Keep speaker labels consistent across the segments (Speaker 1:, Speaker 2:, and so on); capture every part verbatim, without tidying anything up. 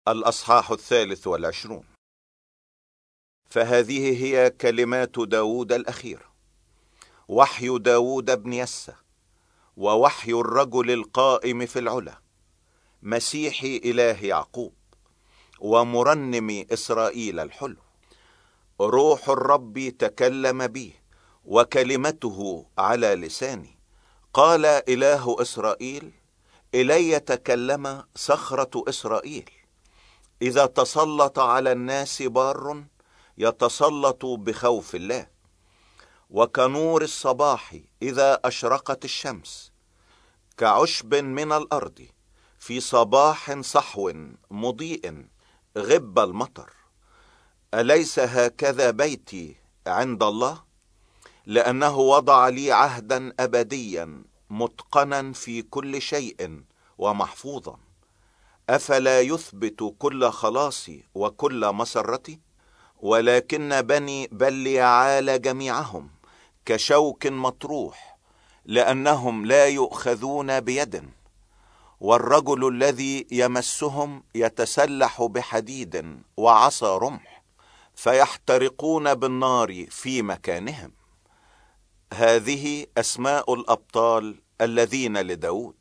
Speaker 1: الأصحاح الثالث والعشرون. فهذه هي كلمات داود الأخيرة: وحي داود بن يسى، ووحي الرجل القائم في العلا، مسيح إله يعقوب، ومرنم إسرائيل الحلو. روح الرب تكلم بي، وكلمته على لساني. قال إله إسرائيل: إلي تكلم صخرة إسرائيل. إذا تسلط على الناس بار، يتسلط بخوف الله. وكنور الصباح إذا أشرقت الشمس، كعشب من الأرض في صباح صحو مضيء غب المطر. أليس هكذا بيتي عند الله؟ لأنه وضع لي عهدا أبديا متقنا في كل شيء ومحفوظا. أفلا يثبت كل خلاصي وكل مسرتي؟ ولكن بني بليعال جميعهم كشوك مطروح، لأنهم لا يؤخذون بيد. والرجل الذي يمسهم يتسلح بحديد وعصا رمح، فيحترقون بالنار في مكانهم. هذه أسماء الأبطال الذين لداود: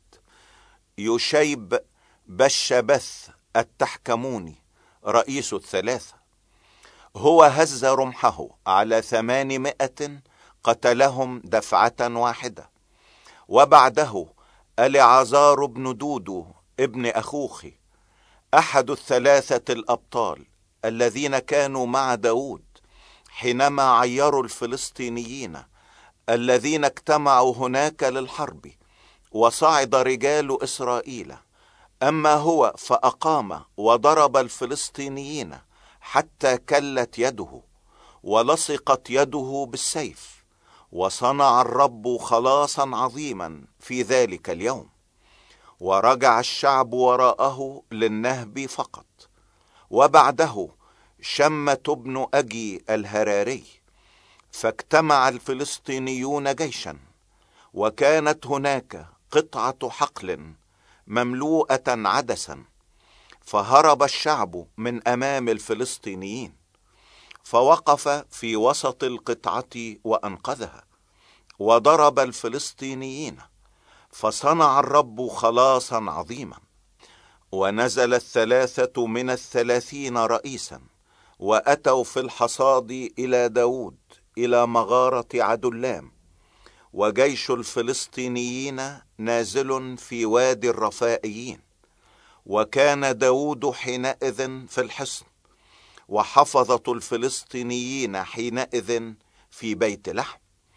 Speaker 1: يشيب بشبث التحكموني رئيس الثلاثة. هو هز رمحه على ثمانمائة قتلهم دفعة واحدة. وبعده العازار بن دودو ابن أخوخي، أحد الثلاثة الأبطال الذين كانوا مع داود حينما عيروا الفلسطينيين الذين اجتمعوا هناك للحرب. وصعد رجال إسرائيل، أما هو فأقام وضرب الفلسطينيين حتى كلت يده ولصقت يده بالسيف. وصنع الرب خلاصا عظيما في ذلك اليوم. ورجع الشعب وراءه للنهب فقط. وبعده شمة بن أجي الهراري، فاجتمع الفلسطينيون جيشا، وكانت هناك قطعة حقل مملوءة عدسا. فهرب الشعب من أمام الفلسطينيين، فوقف في وسط القطعة وأنقذها، وضرب الفلسطينيين. فصنع الرب خلاصا عظيما. ونزل الثلاثة من الثلاثين رئيسا، وأتوا في الحصاد إلى داود إلى مغارة عدلام. وجيش الفلسطينيين نازل في وادي الرفائيين. وكان داود حينئذ في الحصن، وحفظة الفلسطينيين حينئذ في بيت لحم.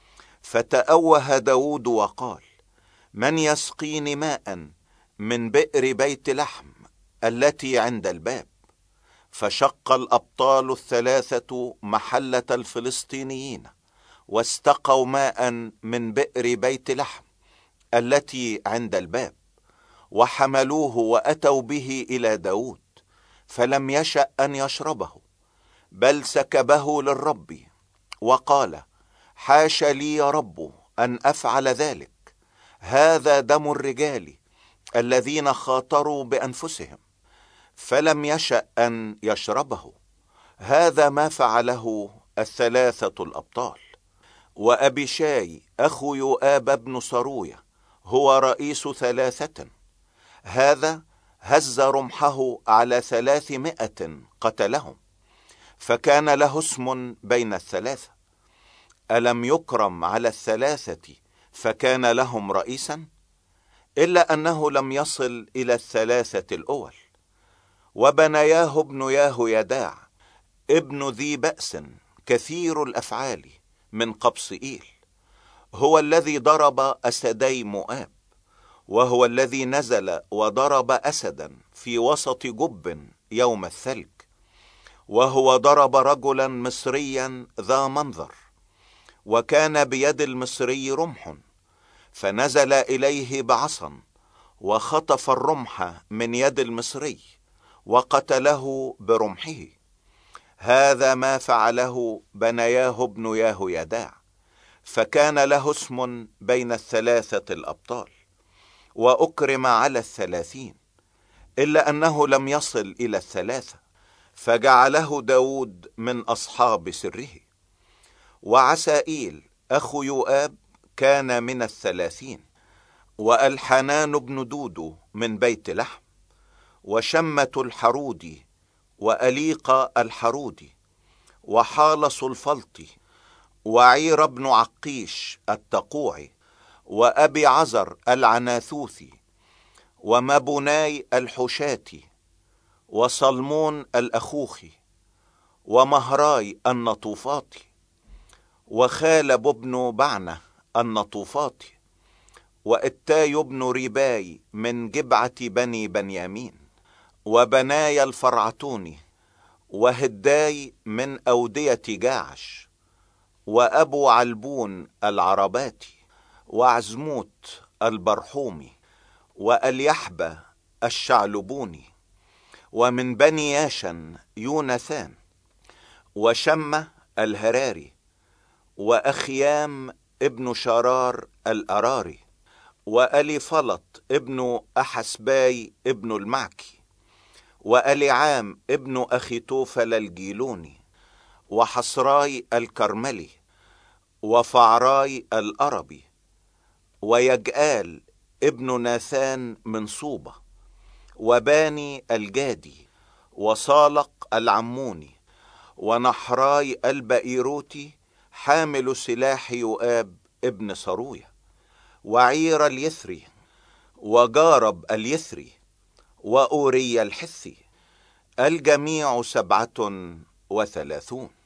Speaker 1: فتأوه داود وقال: من يسقيني ماء من بئر بيت لحم التي عند الباب؟ فشق الأبطال الثلاثة محلة الفلسطينيين، واستقوا ماء من بئر بيت لحم التي عند الباب، وحملوه وأتوا به إلى داود. فلم يشأ أن يشربه، بل سكبه للرب، وقال: حاش لي يا رب أن أفعل ذلك. هذا دم الرجال الذين خاطروا بأنفسهم. فلم يشأ أن يشربه. هذا ما فعله الثلاثة الأبطال. وأبيشاي أخو يؤاب بن صرويا هو رئيس ثلاثة. هذا هز رمحه على ثلاثمائة قتلهم، فكان له اسم بين الثلاثة. ألم يكرم على الثلاثة فكان لهم رئيسا؟ إلا أنه لم يصل إلى الثلاثة الأول. وبنياه ابن يهويداع ابن ذي بأس كثير الأفعال من قبصئيل، هو الذي ضرب أسدي مؤاب، وهو الذي نزل وضرب أسدا في وسط جب يوم الثلج. وهو ضرب رجلا مصريا ذا منظر، وكان بيد المصري رمح، فنزل إليه بعصا وخطف الرمح من يد المصري وقتله برمحه. هذا ما فعله بنياه ابن يهويداع، فكان له اسم بين الثلاثة الأبطال، وأكرم على الثلاثين. إلا أنه لم يصل إلى الثلاثة، فجعله داود من أصحاب سره. وعسائيل أخو يؤاب كان من الثلاثين، وألحنان بن دودو من بيت لحم، وشمة الحرودي، وأليق الحرودي، وحالص الفلطي، وعير بن عقيش التقوعي، وأبي عزر العناثوثي، ومبناي الحشاتي، وصلمون الأخوخي، ومهراي النطوفاطي، وخالب بن بعنة النطوفاطي، وإتاي بن رباي من جبعة بني بنيامين، وبناي الفرعتوني، وهداي من أودية جاعش، وأبو علبون العرباتي، وعزموت البرحومي، وأليحبة الشعلبوني، ومن بني ياشن يوناثان، وشمة الهراري، وأخيام ابن شرار الأراري، وأليفلط ابن أحسباي ابن المعكي، وأليعام ابن أخيتوفل الجيلوني، وحصراي الكرملي، وفعراي الأربي، ويجآل ابن ناثان من صوبة، وباني الجادي، وصالق العموني، ونحراي البئيروتي حامل سلاح يؤاب ابن صروية، وعير اليثري، وجارب اليثري، وأوري الحثي، الجميع سبعة وثلاثون.